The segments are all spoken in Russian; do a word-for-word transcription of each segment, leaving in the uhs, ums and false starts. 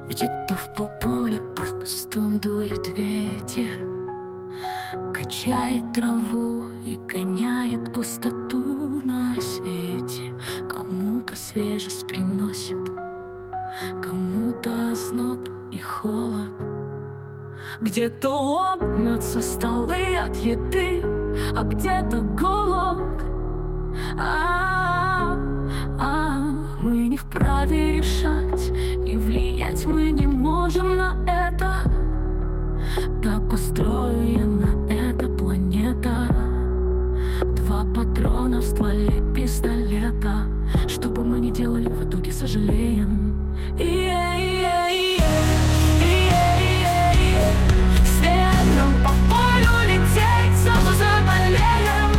Где-то в поле пустом дует ветер, качает траву и гоняет пустоту на свете. Кому-то свежесть приносит, кому-то озноб и холод. Где-то ломятся столы от еды, а где-то голод. А, а, мы не вправе решать, и влиять мы не можем на это. Так устроена эта планета. Два патрона в стволе пистолета. Что бы мы ни делали, в итоге сожалеем. И-е-е-е, и-е-е-е. С ветром по полю лететь, сразу заболеем.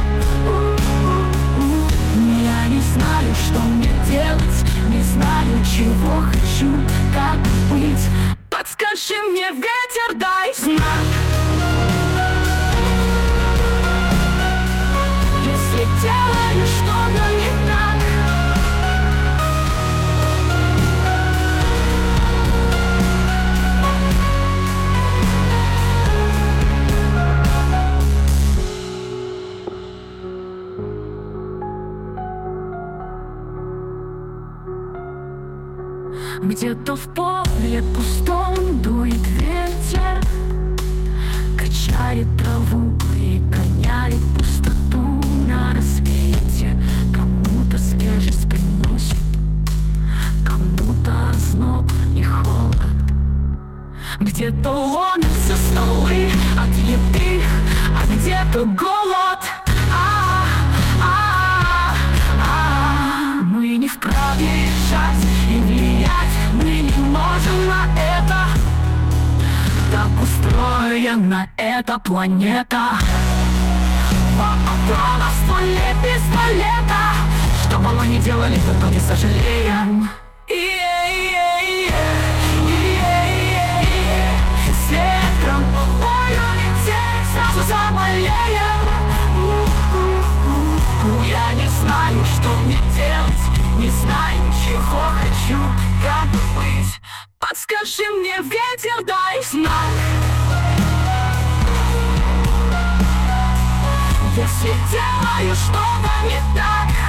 У-у-у. Я не знаю, что мне делать, не знаю, чего хочу, как быть. Подскажи мне, ветер, дай знак. Если делаю что-то не так. Где-то в поле пустом дует ветер, качает траву и гоняет пустоту на рассвете. Кому-то свежесть приносит, кому-то озноб и холод. Где-то ломятся столы от еды, а где-то голод. А, а, а, мы не вправе решать и влиять мы не можем на это. Так устроена эта планета. Два патрона в стволе пистолета. Что бы мы ни делали, в итоге сожалеем. И-е-е-е, и-е-е-е. С ветром по полю лететь, сразу заболеем. У-у-у. Я не знаю, что мне делать, не знаю, чего хочу, как быть. Подскажи мне, ветер, дай знак. Если делаю что-то не так.